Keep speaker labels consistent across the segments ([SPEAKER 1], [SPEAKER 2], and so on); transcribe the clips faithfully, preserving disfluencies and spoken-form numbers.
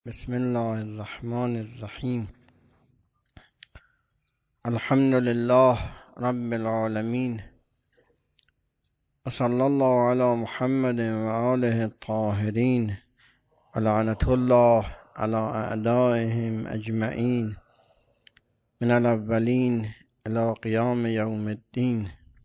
[SPEAKER 1] بسم الله الرحمن الرحیم. الحمد لله رب العالمین و صلی الله علی محمد و آله الطاهرین و لعنة الله علی اعدائهم اجمعین من الاولین الی قیام یوم الدین.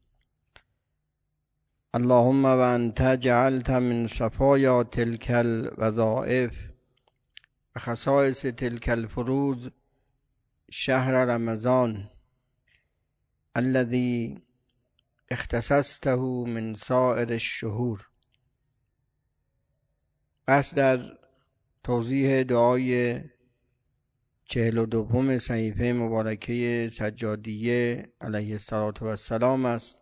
[SPEAKER 1] اللهم و انت جعلت من صفایا تلک الوظائف و خصائص تلک الفروض شهر رمضان الذي اختصصته من سائر الشهور. بس در توضیح دعای چهل و دوم صحیفه مبارکه سجادیه علیه السلام است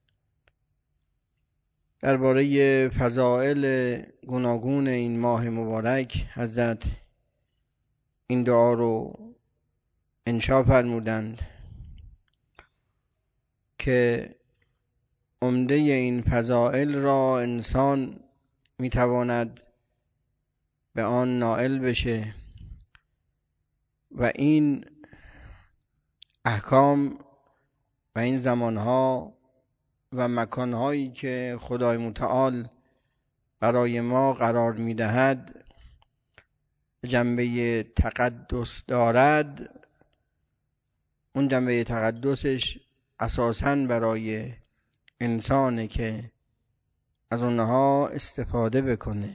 [SPEAKER 1] درباره فضائل گوناگون این ماه مبارک. حضرت این دعا رو انشا فرمودند که عمده این فضائل را انسان میتواند به آن نائل بشه و این احکام و این زمانها و مکانهایی که خدای متعال برای ما قرار میدهد جنبه تقدس دارد. اون جنبه تقدسش اساساً برای انسانه که از اونها استفاده بکنه.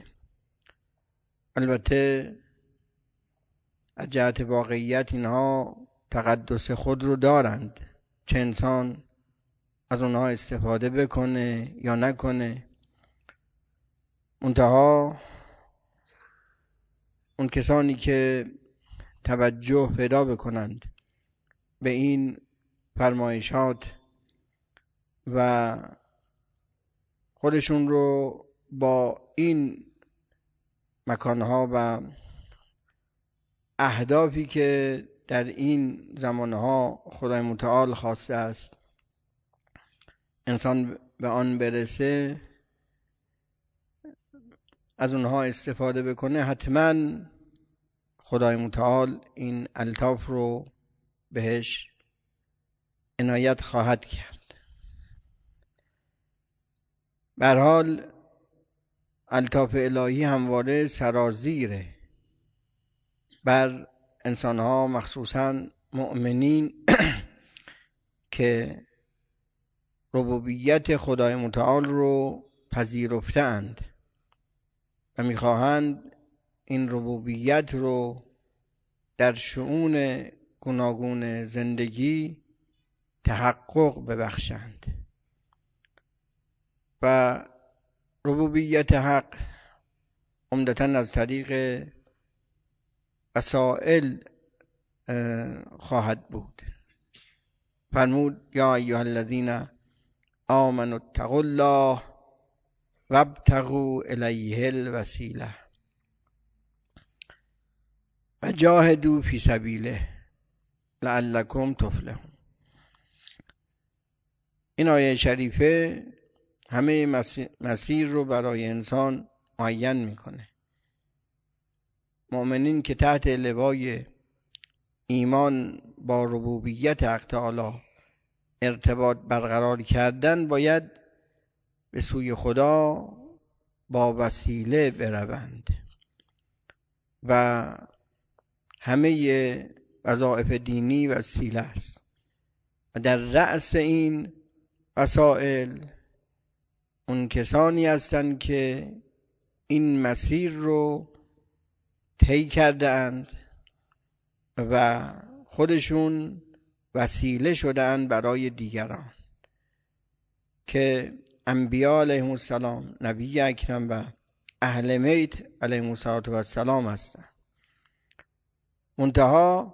[SPEAKER 1] البته از جهت واقعیت اینها تقدس خود رو دارند، چه انسان از اونها استفاده بکنه یا نکنه. منتها اون کسانی که توجه پیدا بکنند به این فرمایشات و خودشون رو با این مکانها و اهدافی که در این زمانها خدای متعال خواسته است انسان به آن برسه، از اونها استفاده بکنه، حتما خدای متعال این الطاف رو بهش عنایت خواهد کرد. به هر حال الطاف الهی همواره سرازیره بر انسانها، مخصوصا مؤمنین که ربوبیت خدای متعال رو پذیرفتند و میخواهند این ربوبیت رو در شؤون گوناگون زندگی تحقق ببخشند. و ربوبیت حق عمدتاً از طریق وسائل خواهد بود. فرمود یا ایها الذین آمنوا اتقوا الله وابتغوا الیه الوسیله و جاهدوا فی سبیله لعلکم تفلحون. این آیه شریفه همه مسیر رو برای انسان معین میکنه. مؤمنین که تحت لوای ایمان با ربوبیت حق تعالی ارتباط برقرار کردن باید به سوی خدا با وسیله بروند و همه وظایف دینی وسیله است و در رأس این وسائل اون کسانی هستند که این مسیر رو طی کرده اند و خودشون وسیله شدند برای دیگران که انبیاء علیهم السلام، نبی اکرم و اهل بیت علیهم السلام هستند. منتها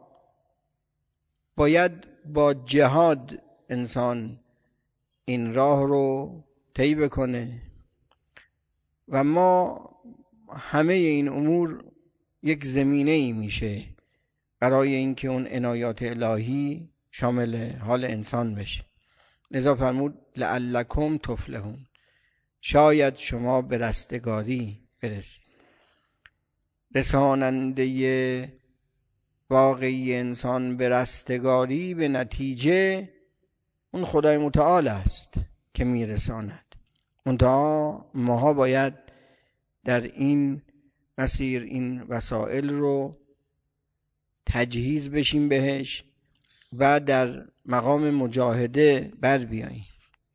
[SPEAKER 1] باید با جهاد انسان این راه رو طی بکنه و ما همه این امور یک زمینه ای میشه برای اینکه اون عنایات الهی شامل حال انسان بشه. لذا فرمود لعلکم تفلحون، شاید شما به رستگاری برسید. رساننده واقعی انسان به رستگاری به نتیجه اون خدای متعال است که میرساند. منتها ماها باید در این مسیر این وسایل رو تجهیز بشیم بهش و در مقام مجاهده بر بیاییم.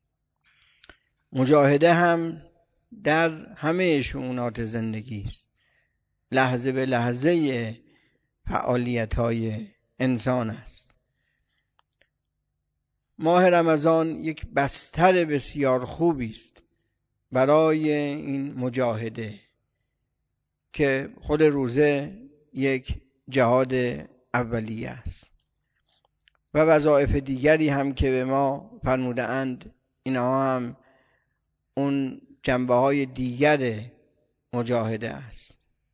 [SPEAKER 1] مجاهده هم در همه شؤونات زندگی است، لحظه به لحظه فعالیت های انسان است. ماه رمضان یک بستر بسیار خوبی است برای این مجاهده که خود روزه یک جهاد اولیه است و وظایف دیگری هم که به ما فرموده اند، اینها هم اون جنبه های دیگر مجاهده است.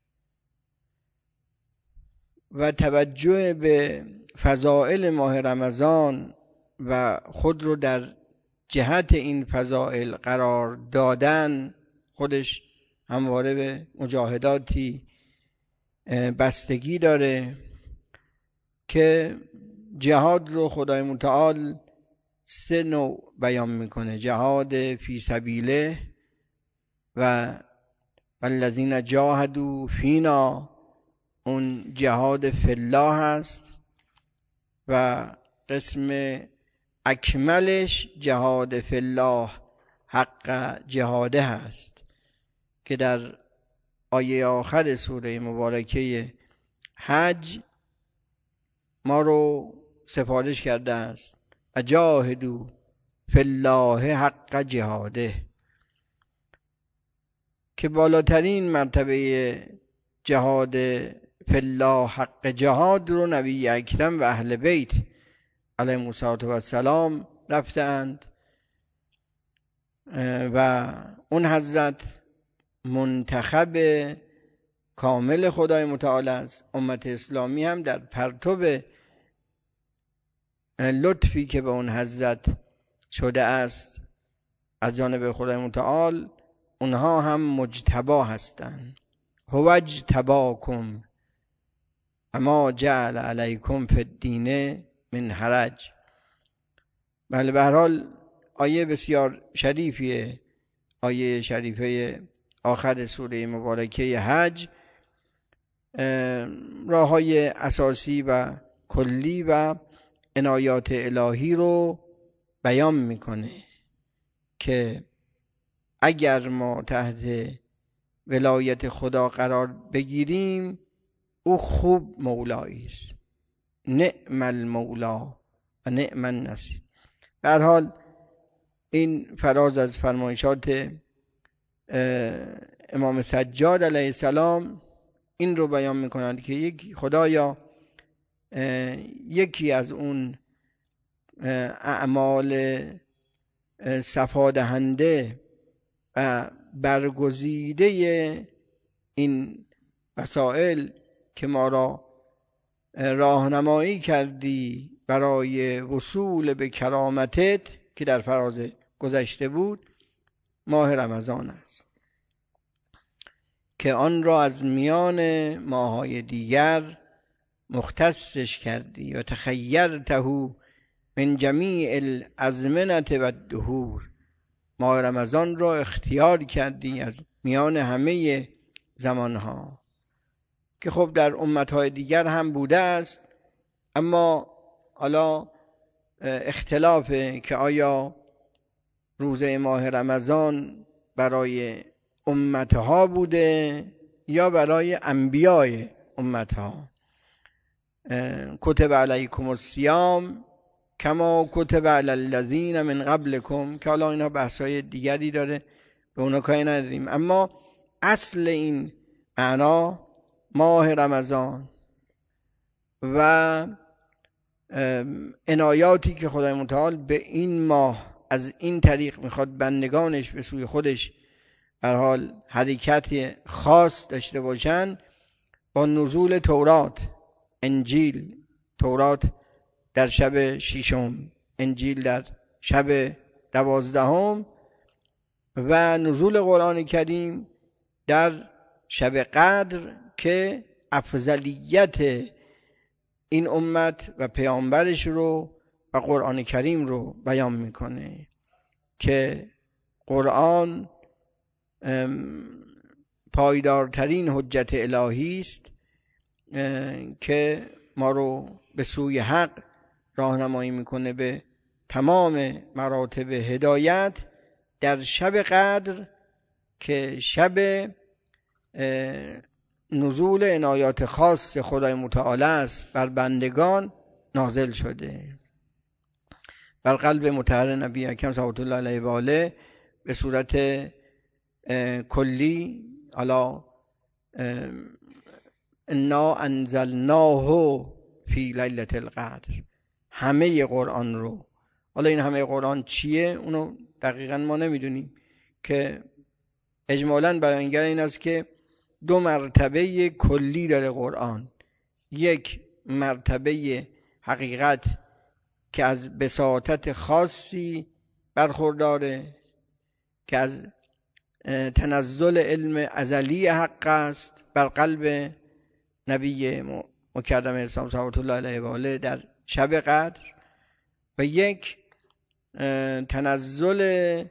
[SPEAKER 1] و توجه به فضائل ماه رمضان و خود رو در جهت این فضائل قرار دادن خودش همواره به مجاهداتی بستگی داره که جهاد رو خدای متعال سه نوع بیان میکنه: جهاد فی سبیله و والذین جاهدوا فینا، اون جهاد فی الله هست، و قسم اکملش جهاد فی الله حق جهاده هست که در آیه آخر سوره مبارکه حج ما رو سفارش کرده است: و جاهدوا فی الله حق جهاده، که بالاترین مرتبه جهاد فی الله حق جهاد رو نبی اکرم و اهل بیت علیهم السلام رفتند و اون حضرت منتخب کامل خدای متعال است. امت اسلامی هم در پرتو لطفی که به اون حضرت شده است از جانب خدای متعال، اونها هم مجتبا هستند. هو اجتباکم اما جعل علیکم فی الدین من حرج. بله، به هر حال آیه بسیار شریفیه، آیه شریفه آخر سوره مبارکه حج راه‌های اساسی و کلی و عنایات الهی رو بیان میکنه که اگر ما تحت ولایت خدا قرار بگیریم او خوب مولایی است، نعم المولا و نعم النصیر. به هر حال این فراز از فرمایشات امام سجاد علیه السلام این رو بیان میکنند که یک خدایا یکی از اون اعمال صفادهنده و برگزیده این وسائل که ما را راهنمایی کردی برای وصول به کرامتت که در فراز گذشته بود، ماه رمضان است که آن را از میان ماه‌های دیگر مختصش کردی و تخیرته من جمیع الازمنه و الدهور. ماه رمضان را اختیار کردی از میان همه زمانها که خب در امتهای دیگر هم بوده است، اما حالا اختلافه که آیا روزه ماه رمضان برای امتها بوده یا برای انبیای امتها. کتب علیکم الصیام کما کتب علی الذین من قبلکم، که حالا اینا بحثای دیگری داره به اونا کاری نداریم، اما اصل این معنا ماه رمضان و عنایاتی که خدای متعال به این ماه از این طریق میخواد بندگانش به سوی خودش هر حال حرکت خاص داشته باشن، با نزول تورات، انجیل، تورات در شب ششم، انجیل در شب دوازدهم و نزول قرآن کریم در شب قدر که افضلیت این امت و پیامبرش رو و قرآن کریم رو بیان میکنه که قرآن پایدارترین حجت الهی است که ما رو به سوی حق راهنمایی میکنه به تمام مراتب هدایت در شب قدر که شب نزول عنایات خاص خدای متعال است بر بندگان نازل شده. بر قلب مطهر نبی اکرم صلی الله علیه و آله به صورت کلی، حالا انا انزلناه فی لیلة القدر، همه قرآن رو، حالا این همه قرآن چیه اونو دقیقا ما نمیدونیم، که اجمالاً بیانگر این است که دو مرتبه کلی داره قرآن. یک مرتبه حقیقت که از بساطت خاصی برخورداره که از تنزل علم ازلی حق است بر قلب نبی مکرم اسلام صلوات الله علیه و آله در شب قدر، و یک تنزل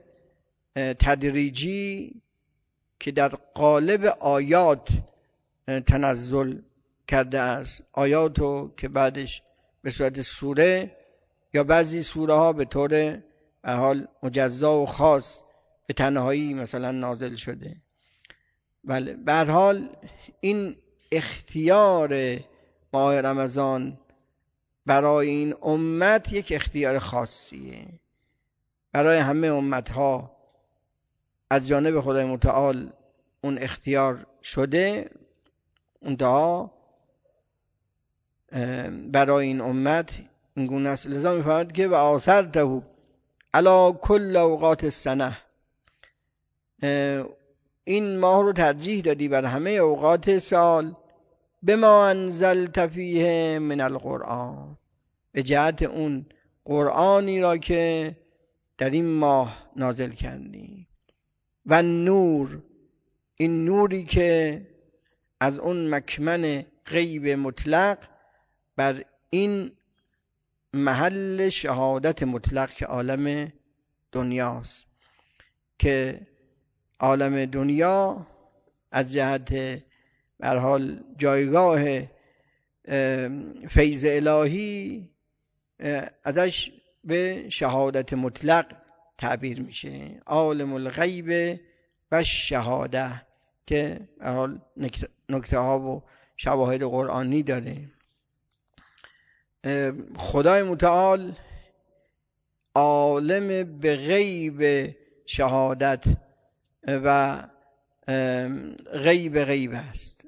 [SPEAKER 1] تدریجی که در قالب آیات تنزل کرده است، آیاتو که بعدش به صورت سوره یا بعضی سوره ها به طور به حال مجزا و خاص به تنهایی مثلا نازل شده. بله، به هر حال این اختیار ماه رمضان برای این امت یک اختیار خاصیه. برای همه امت ها از جانب خدای متعال اون اختیار شده، اونها برای این امت این گونه است. لذا می‌فرماید که و آثرته علی کل اوقات السنه، این ماه رو ترجیح دادی بر همه اوقات سال، بما انزلت فیه من القرآن، به جهت اون قرآنی را که در این ماه نازل کردی، و نور، این نوری که از اون مکمن غیب مطلق بر این محل شهادت مطلق که عالم دنیاست، که عالم دنیا از جهت به هر حال جایگاه فیض الهی ازش به شهادت مطلق تعبیر میشه، عالم الغیب و شهاده، که به هر حال نکته ها و شواهد قرآنی داره. خدای متعال عالم به غیب شهادت و غیب غیب است.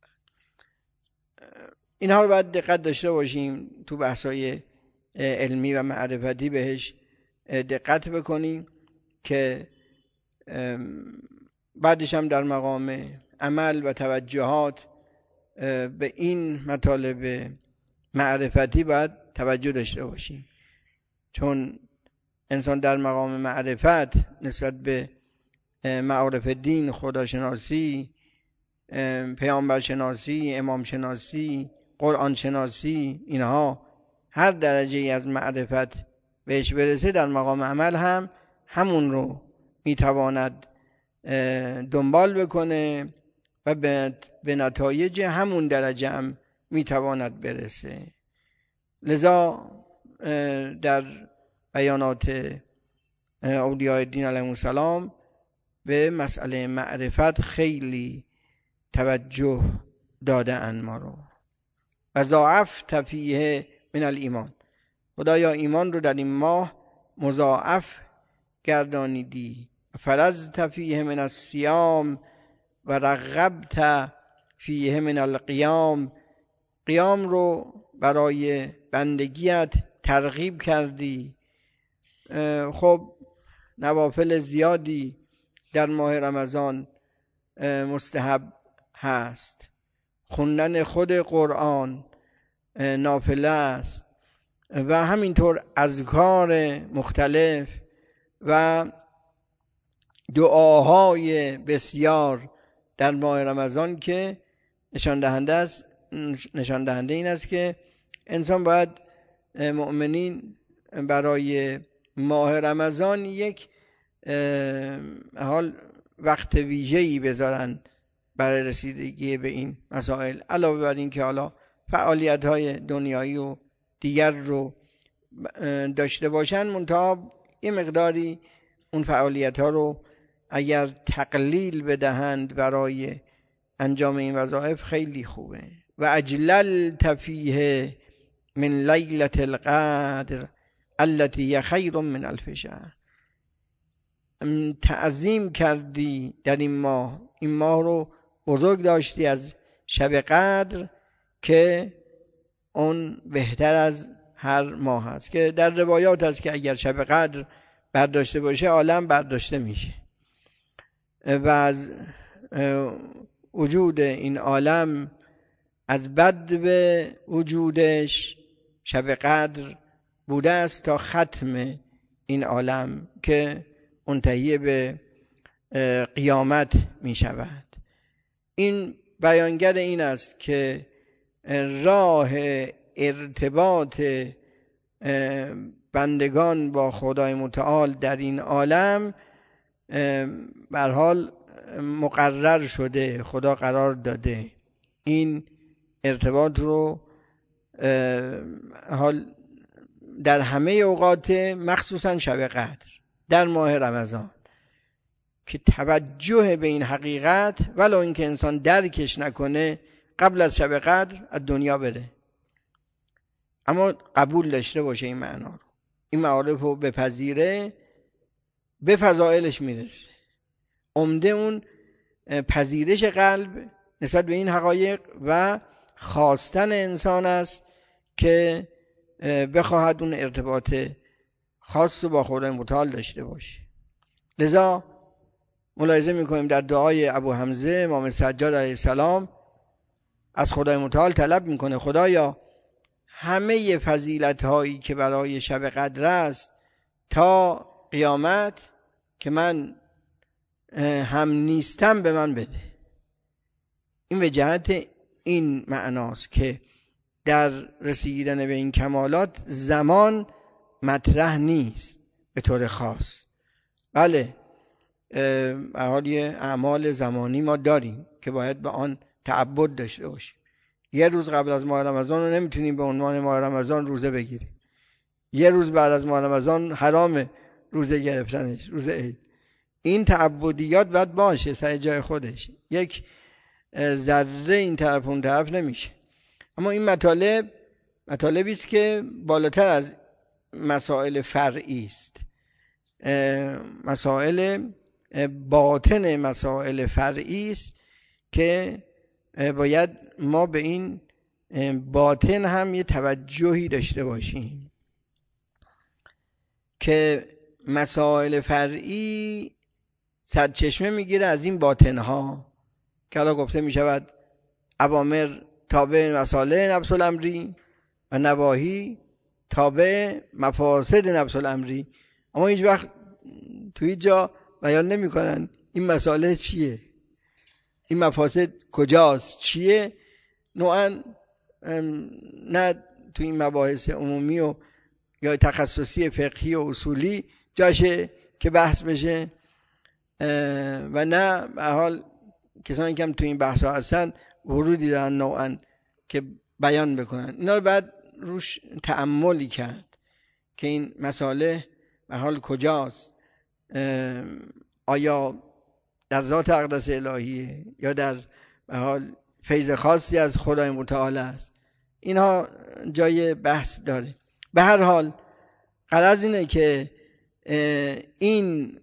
[SPEAKER 1] اینها رو باید دقت داشته باشیم، تو بحثای علمی و معرفتی بهش دقت بکنیم که بعدش هم در مقام عمل و توجهات به این مطالب معرفتی باید توجه داشته باشیم، چون انسان در مقام معرفت نسبت به معارف دین، خداشناسی، پیامبر شناسی، امام شناسی، قرآن شناسی، اینها هر درجه ای از معرفت بهش برسه، در مقام عمل هم همون رو میتواند دنبال بکنه و به نتایج همون درجه هم میتواند برسه. لذا در بیانات اولیاء دین علیهم السلام به مسئله معرفت خیلی توجه داده ان ما رو. و ضاعفت فیه من الایمان، خدایا ایمان رو در این ماه مضاعف گردانیدی. فرضت فیه من الصیام و رغبت فیه من القیام، قیام رو برای بندگیت ترغیب کردی. خب نوافل زیادی در ماه رمضان مستحب هست، خوندن خود قرآن نافله است و همینطور اذکار مختلف و دعاهای بسیار در ماه رمضان که نشان دهنده است نشان دهنده این است که انسان باید مؤمنین برای ماه رمضان یک حال وقت ویژه‌ای بذارن برای رسیدگی به این مسائل، علاوه بر این که حالا فعالیت‌های دنیایی و دیگر رو داشته باشن، منتها یه مقداری اون فعالیت‌ها رو اگر تقلیل بدهند برای انجام این وظایف خیلی خوبه. و اجللت فیه من لیلة القدر التي هی خیر من الف شهر. تعظیم کردی در این ماه، این ماه رو بزرگ داشتی از شب قدر که اون بهتر از هر ماه است، که در روایات هست که اگر شب قدر برداشته باشه عالم برداشته میشه و از وجود این عالم از بد به وجودش شب قدر بوده است تا ختم این عالم که منتهی به قیامت می شود. این بیانگر این است که راه ارتباط بندگان با خدای متعال در این عالم به هر حال مقرر شده، خدا قرار داده. این ارتباط رو حال در همه اوقات، مخصوصا شب قدر در ماه رمضان، که توجه به این حقیقت ولو اینکه انسان درکش نکنه قبل از شب قدر از دنیا بره، اما قبول داشته باشه این معنا رو، این معارف رو بپذیره، به فضائلش میرسه. عمده اون پذیرش قلب نسبت به این حقایق و خواستن انسان است که بخواهد اون ارتباط خاص رو با خدای متعال داشته باشه. لذا ملاحظه میکنیم در دعای ابو حمزه امام سجاد علیه السلام از خدای متعال طلب میکنه خدایا همه فضیلت هایی که برای شب قدر است تا قیامت که من هم نیستم به من بده. این به جهت این معناست که در رسیدن به این کمالات زمان مطرح نیست به طور خاص. بله به حال یه اعمال زمانی ما داریم که باید به آن تعبد داشته باشیم. یه روز قبل از ماه رمضان رو نمیتونیم به عنوان ماه رمضان روزه بگیریم، یه روز بعد از ماه رمضان حرام روزه گرفتنش، روزه عید. این تعبدیات باید باشه سر جای خودش، یک ذره این طرف اون طرف نمیشه. اما این مطالب مطالبی است که بالاتر از مسائل فرعی است، مسائل باطن مسائل فرعی است که باید ما به این باطن هم یه توجهی داشته باشیم که مسائل فرعی سرچشمه میگیره از این باطنها که حالا گفته میشود اوامر تابع مصالح نفس الامری و نواهی تابع مفاسد نفس الامری. اما هیچ وقت توی جا بیان نمی کنن این مسائل چیه، این مفاسد کجاست، چیه. نوعا نه توی این مباحث عمومی و یا تخصصی فقهی و اصولی جاشه که بحث بشه و نه به حال کسانی که هم توی این بحث ها هستن ورودی دارن نوعا که بیان بکنن. اینا رو بعد روش تأملی کرد که این مسئله به حال کجاست، آیا در ذات اقدس الهیه یا در به حال فیض خاصی از خدای متعال است. اینها جای بحث داره. به هر حال غرض اینه که این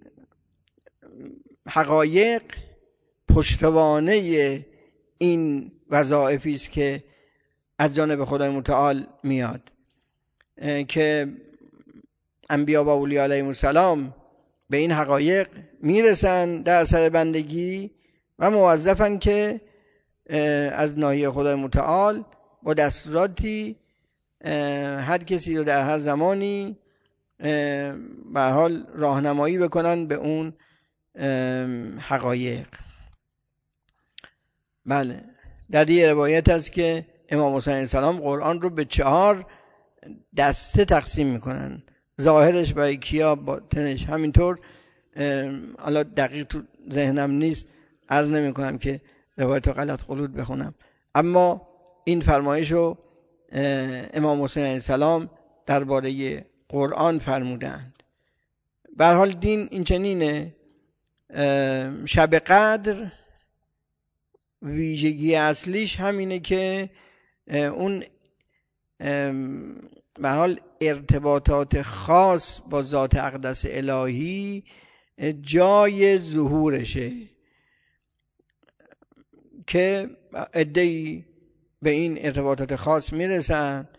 [SPEAKER 1] حقایق پشتوانه این وظایفی است که از جانب خدای متعال میاد که انبیا و اولیاء علیهم السلام به این حقایق میرسن در اثر بندگی و موظفن که از ناحیه خدای متعال با دستوراتی هر کسی رو در هر زمانی به حال راهنمایی بکنن به اون حقایق. بله در یه روایت هست که امام حسین علیه السلام قرآن رو به چهار دسته تقسیم میکنن، ظاهرش برای کیا، باطنش. همینطور حالا دقیق تو ذهنم نیست، عرض نمی کنم که روایت رو غلط غلط بخونم، اما این فرمایش رو امام حسین علیه السلام درباره قرآن فرمودند. به هر حال دین این چنینه. شب قدر ویژگی اصلیش همینه که اون به هر حال ارتباطات خاص با ذات اقدس الهی جای ظهورشه، که عده‌ای به این ارتباطات خاص میرسن،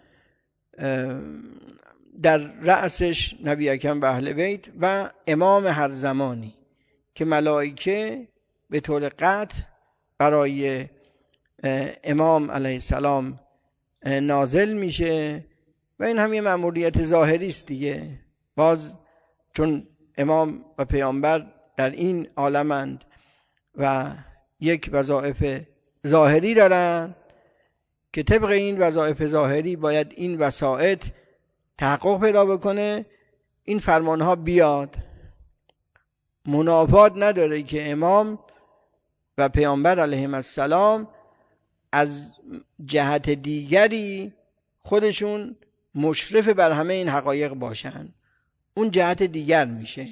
[SPEAKER 1] در رأسش نبی اکرم و اهل بیت و امام هر زمانی که ملائکه به طور قطع برای امام علیه السلام نازل میشه و این هم یه مأموریت ظاهری است دیگه. باز چون امام و پیامبر در این عالمند و یک وظایف ظاهری دارن که طبق این وظایف ظاهری باید این وسائط تحقق پیدا بکنه، این فرمانها بیاد. منافات نداره که امام و پیامبر علیهم السلام از جهت دیگری خودشون مشرف بر همه این حقایق باشن، اون جهت دیگر میشه،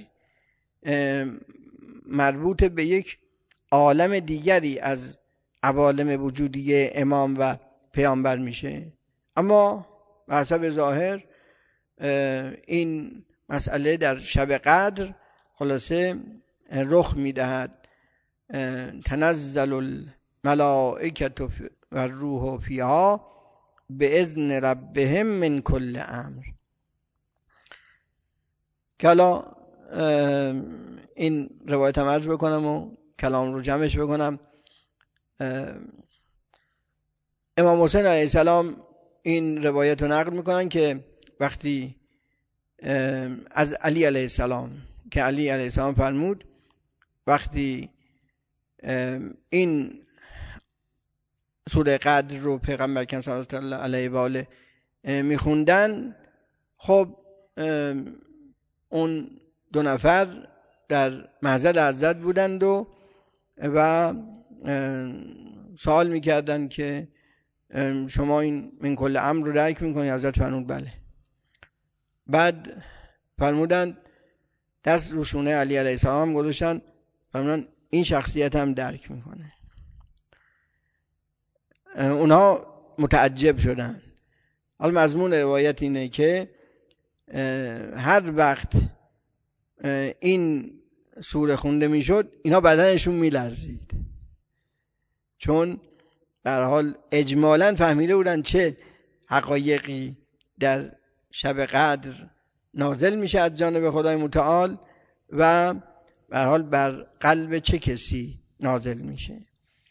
[SPEAKER 1] مربوط به یک عالم دیگری از عوالم وجودی امام و پیامبر میشه. اما به حسب ظاهر این مسئله در شب قدر خلاصه رخ میدهد. تنزل الملائکة و الروح فیها به اذن ربهم من کل امر. که حالا این روایت هم عرض بکنم و کلام رو جمعش بکنم. امام حسین علیه السلام این روایت رو نقل میکنن که وقتی از علی علیه السلام که علی علیه السلام فرمود وقتی این سوره قدر رو پیغمبر اکرم صلی الله علیه و آله میخوندن، خب اون دو نفر در محضر حضرت بودند و و سوال میکردن که شما این من کل امر رو درک میکنی؟ حضرت فرمود بله. بعد فرمودن دست روشونه علی علیه السلام گذاشتن، فرمودن این شخصیت هم درک میکنه. اونها متعجب شدن. حالا مضمون روایت اینه که هر وقت این سوره خونده میشد اینا بدنشون میلرزید، چون در حال اجمالاً فهمیده بودن چه حقایقی در شب قدر نازل میشه از جانب خدای متعال و به هر حال بر قلب چه کسی نازل میشه.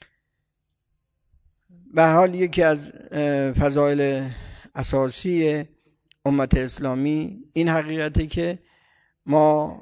[SPEAKER 1] به هر حال یکی از فضایل اساسی امت اسلامی این حقیقته که ما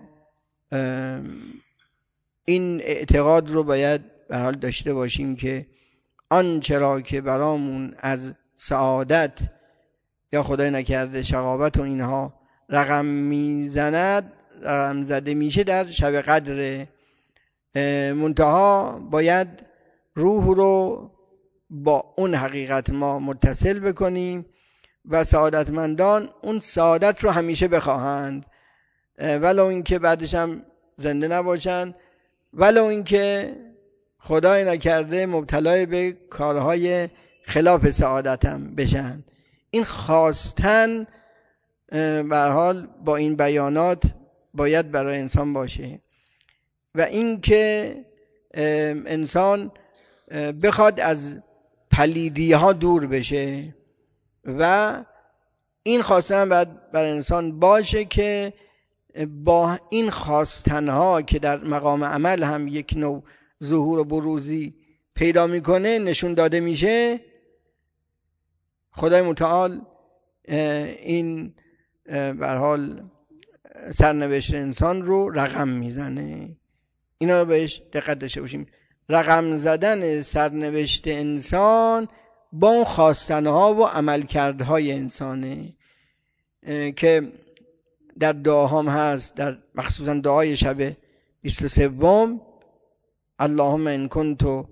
[SPEAKER 1] این اعتقاد رو باید به هر حال داشته باشیم که آنچه را که برامون از سعادت یا خدای نکرده شقاوت و اینها رقم میزند، رقم زده میشه در شب قدر. منتها باید روح رو با اون حقیقت ما متصل بکنیم و سعادتمندان اون سعادت رو همیشه بخواهند، ولو اینکه بعدش هم زنده نباشن، ولو اینکه خدای نکرده مبتلای به کارهای خلاف سعادت هم بشن. این خواستن به هر حال با این بیانات باید برای انسان باشه و اینکه انسان بخواد از پلیدی ها دور بشه و این خواستن باید برای انسان باشه که با این خواستن ها که در مقام عمل هم یک نوع ظهور و بروزی پیدا میکنه نشون داده میشه، خدای متعال این به هر حال سرنوشت انسان رو رقم میزنه. اینا رو بهش دقت داشته باشیم. رقم زدن سرنوشت انسان با اون خواستنها و عملکردهای انسانه که در دعاهام هست، در مخصوصا دعای شب بیست و سوم اللهم ان کنت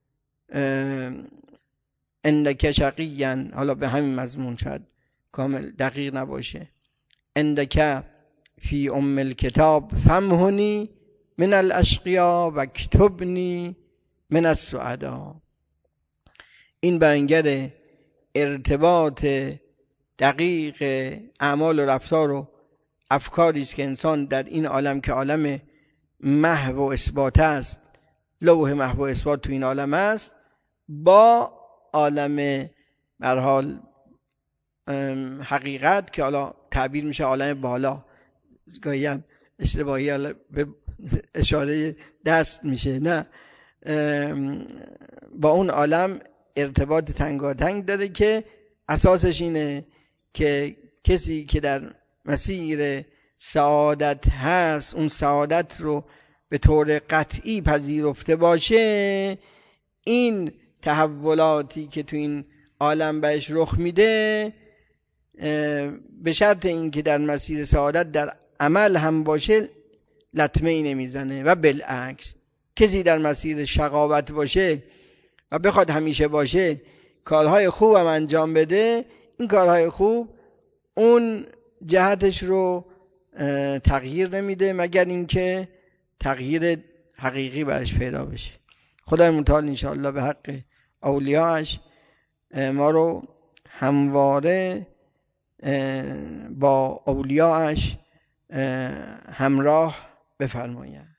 [SPEAKER 1] عندک شقیا، حالا به همین مضمون شاید کامل دقیق نباشه، عندک فی ام الکتاب فامحنی من الاشقیا و کتبنی من السعدا. این بیانگر ارتباط دقیق اعمال و رفتار و افکاری است که انسان در این عالم که عالم محو و اثبات است، لوح محو و اثبات تو این عالم است، با عالم به هر حال حقیقت که حالا تعبیر میشه عالم بالا، گاهی هم اشتباهی حالا به اشاره دست میشه، نه، با اون عالم ارتباط تنگاتنگ داره که اساسش اینه که کسی که در مسیر سعادت هست اون سعادت رو به طور قطعی پذیرفته باشه، این تحولاتی که تو این عالم بهش رخ میده به شرط اینکه در مسیر سعادت در عمل هم باشه لطمه ای نمیزنه. و بالعکس کسی در مسیر شقاوت باشه و بخواد همیشه باشه کارهای خوب هم انجام بده، این کارهای خوب اون جهتش رو تغییر نمیده مگر اینکه تغییر حقیقی برش پیدا بشه. خدای متعال انشاءالله به حق اولیاءش ما رو همواره با اولیاءش همراه بفرماید.